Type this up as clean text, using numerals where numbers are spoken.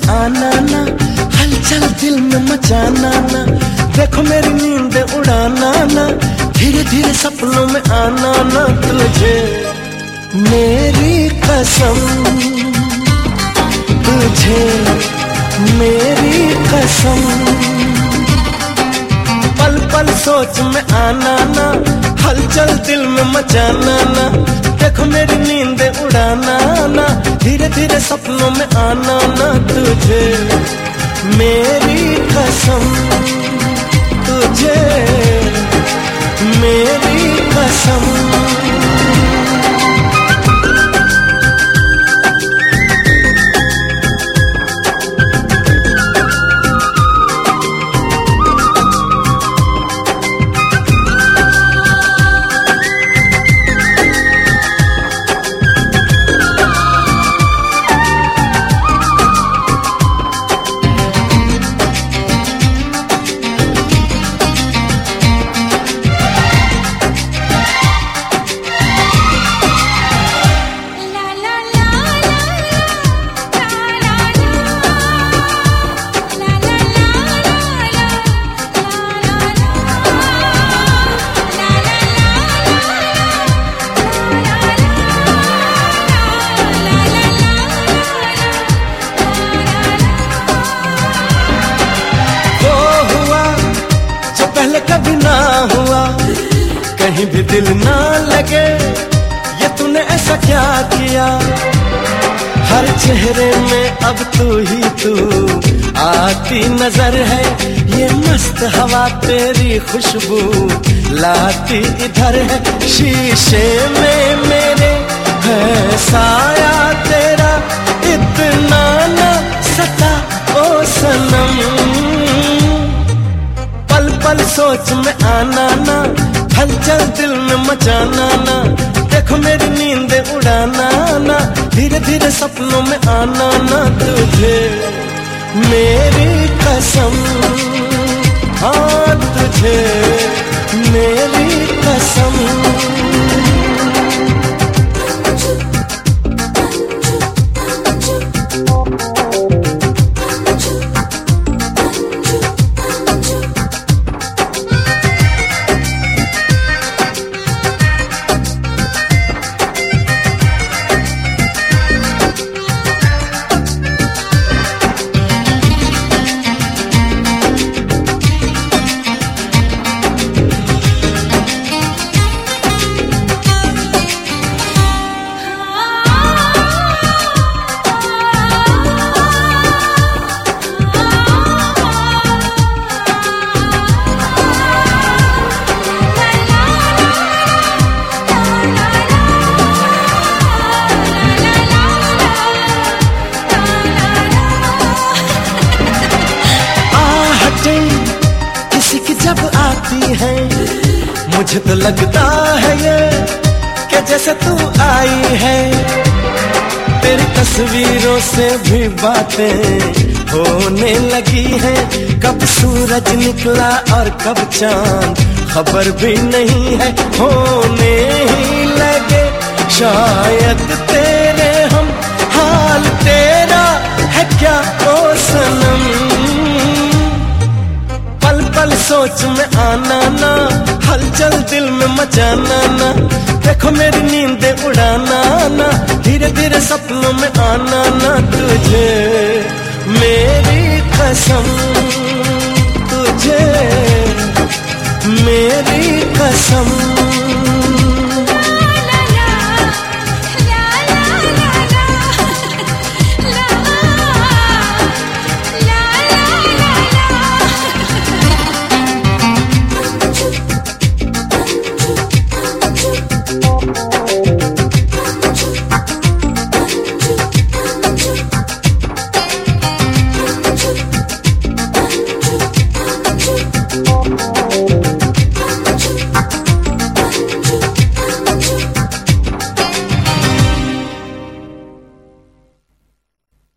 आना ना, हलचल दिल में मचाना ना, देखो मेरी नींद उड़ाना ना, धीरे धीरे सपनों में आना ना, तुझे मेरी कसम, तुझे मेरी कसम। पल पल सोच में आना ना, हलचल दिल में मचाना ना, देखो मेरी नींद उड़ाना ना, धीरे धीरे सपनों में आना ना, तुझे मेरी कसम, तुझे मेरी कसम। पहले कभी ना हुआ, कहीं भी दिल ना लगे, ये तूने ऐसा क्या किया। हर चेहरे में अब तू ही तू आती नजर है, ये मस्त हवा तेरी खुशबू लाती इधर है। शीशे में मेरे है साया तेरा, इतना ना सता ओ सनम। पल पल सोच में आना ना, हलचल दिल में मचाना ना, देखो मेरी नींद उड़ाना ना, धीरे धीरे सपनों में आना ना, तुझे मेरी कसम, हाँ तुझे मेरी कसम। किसी की जब आती है, मुझे तो लगता है ये कि जैसे तू आई है। तेरी तस्वीरों से भी बातें होने लगी है, कब सूरज निकला और कब चांद खबर भी नहीं है। होने ही लगे शायद तेरे हम, हाल तेरा है क्या ओ सनम। पल पल सोच में आना ना, हलचल दिल में मचाना ना, देखो मेरी नींद उड़ाना ना, धीरे धीरे सपनों में आना ना, तुझे मेरी कसम, तुझे मेरी कसम।